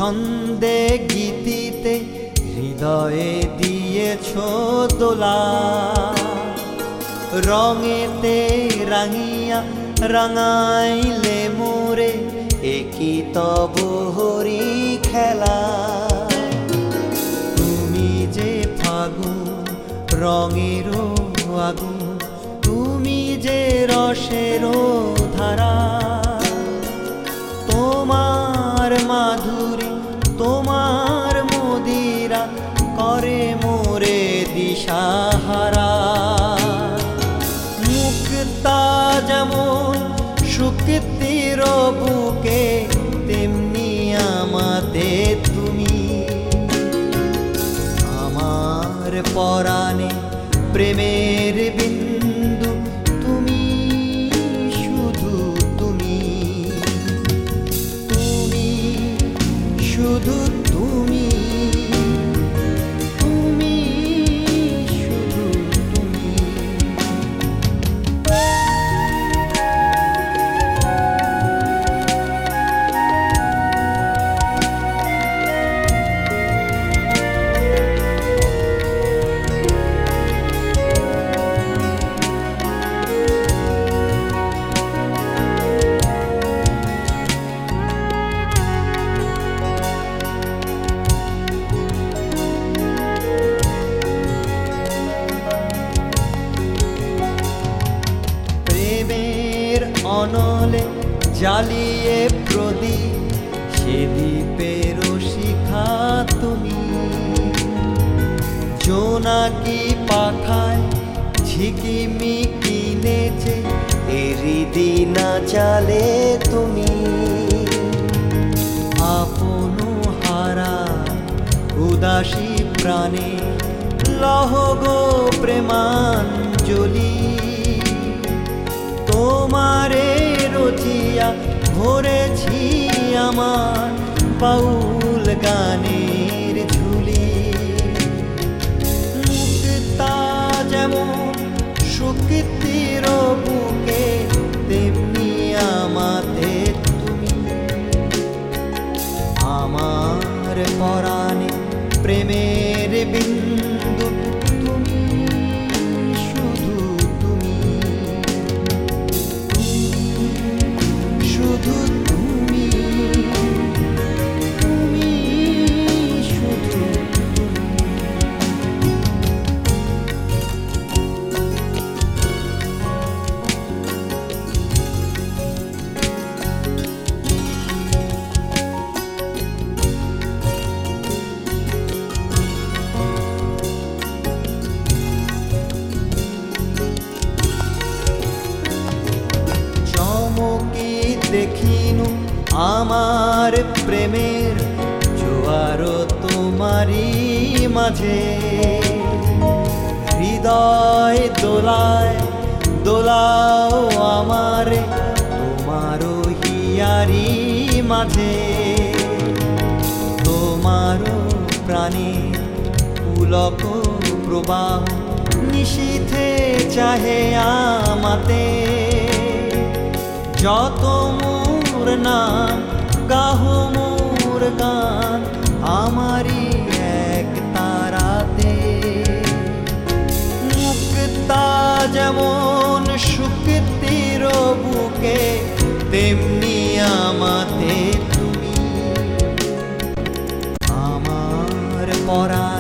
ছন্দে গীতিতে হৃদয়ে দিয়েছ দোলা, রঙেতে রাঙিয়া রাঙাইলে মোরে একই তব হরি খেলা। তুমি যে ফাগুন রঙেরও আগুন, তুমি যে রসেরও ধারা, তোমার মাধুরী তোমার মদিরা করে মোরে দিশাহারা। মুক্তা যেমন শুকতির বুকে, তেমনি আমাতে তুমি। আমার পরাণে প্রেমের বিন্দু তুমি, শুধু তুমি, তুমি শুধু তুমি, তুমি শুধু তুমি। অনলে জ্বালিয়ে প্রদীপ, সে দ্বীপের শিখা তুমি। জোনাকি পাখায় ঝিকিমিকি নেচে এরিদি না চালে তুমি। আপন হারা উদাসী প্রাণে লহ গো প্রেমাঞ্জলি। তোমারে রচিয়া ভরেছি আমার বাউল গানের ঝুলি। মুক্তা যেমন শুকতির বুকে, তেমনি আমাতে তুমি। আমার পরাণে প্রেমের বিন্দু তুমি, শুধু তুমি, শুধু তুমি, তুমি শুধু তুমি। চমকি দেখিনু আমার প্রেমের জোয়ার তোমারি মাঝে। হৃদয় দোলায় দোলাও আমারে তোমারও হিয়ারি মাঝে। তোমারও প্রাণে পুলক প্রবাহ নিশীথে চাহে আমাতে। যত মোর নাম গাহ মোর গান, আমারি এক তারাতে। মুক্তা যেমন শুকতির বুকে, তেমনি আমাতে তুমি। আমার পরা